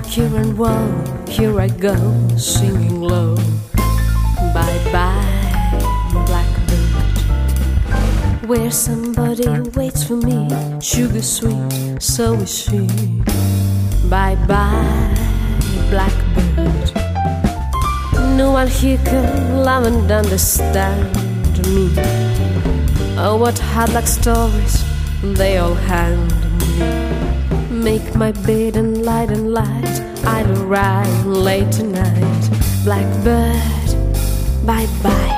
here and woe, here I go, singing low. Bye bye, blackbird. Where somebody waits for me, sugar sweet, so is she. Bye bye, blackbird. No one here can love and understand me. Oh, what hard luck stories they all hand me. Make my bed and light, I'll ride late tonight. Blackbird, bye bye.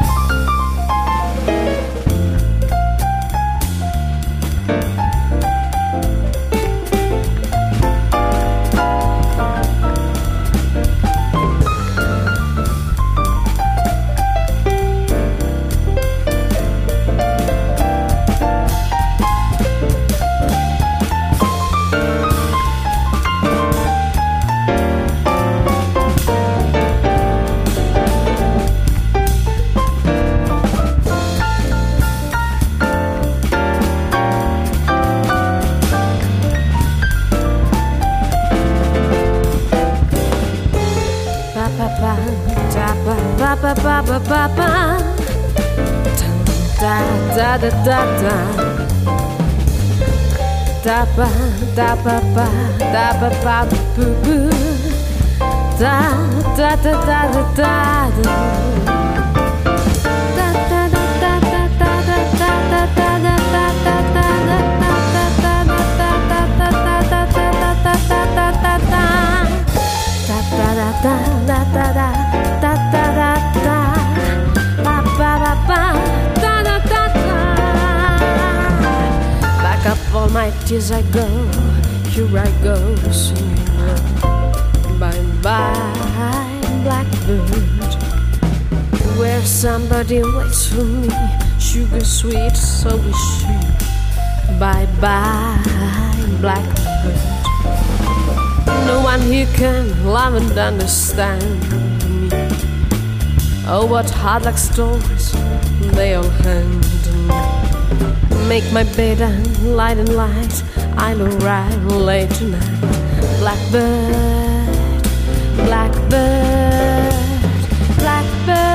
Ba ba ba ba ba, da da da da da, da ba da ba ba da ba ba boo boo, da da da da da da da. Back up all my tears I go, here I go, singing low. Bye bye, blackbird. Where somebody waits for me, sugar sweet, so is she. Bye bye, blackbird. No one here can love and understand me. Oh, what hard luck stories they all hand me. Make my bed and light, I'll arrive late tonight. Blackbird, blackbird, blackbird.